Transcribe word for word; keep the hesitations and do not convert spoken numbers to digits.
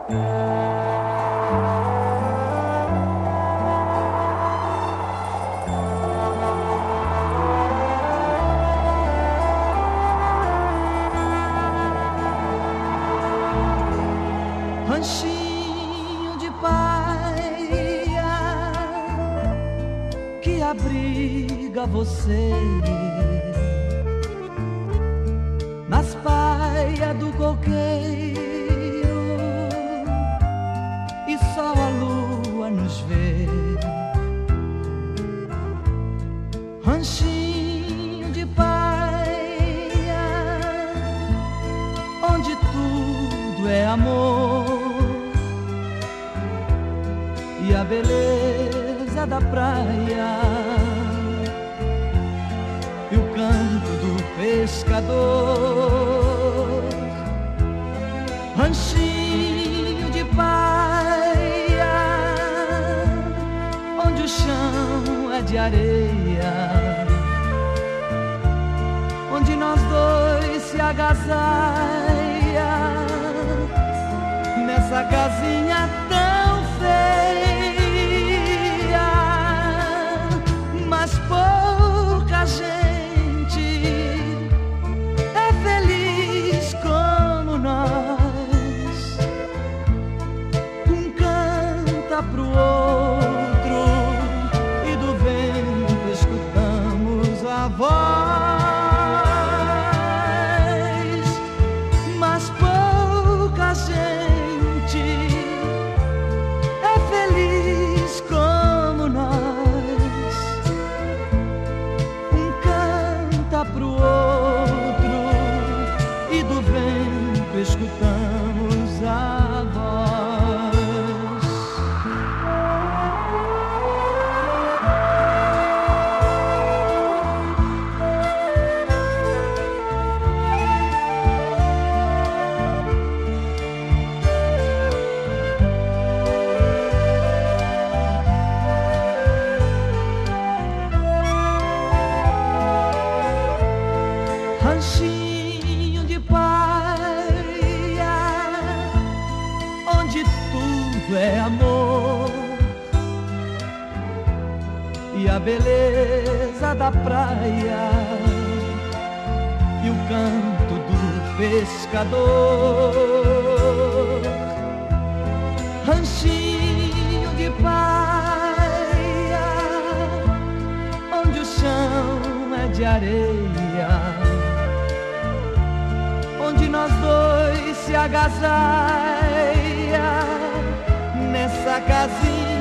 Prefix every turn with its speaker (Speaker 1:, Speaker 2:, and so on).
Speaker 1: Ranchinho de paia que abriga você nas paias do coqueiro e só a lua nos vê. Ranchinho de paia onde tudo é amor e a beleza da praia e o canto do pescador. Ranchinho de paia onde o chão é de areia, onde nós dois se agasalha nessa casinha tão feia, mas pouca gente é feliz como nós. Um canta pro outro e do vento escutamos a voz, mas pouca gente é feliz como nós. Um canta pro outro e do vento escutamos a voz. Ranchinho de paia onde tudo é amor e a beleza da praia e o canto do pescador. Ranchinho de paia onde o chão é de areia, onde nós dois se agasalha nessa casinha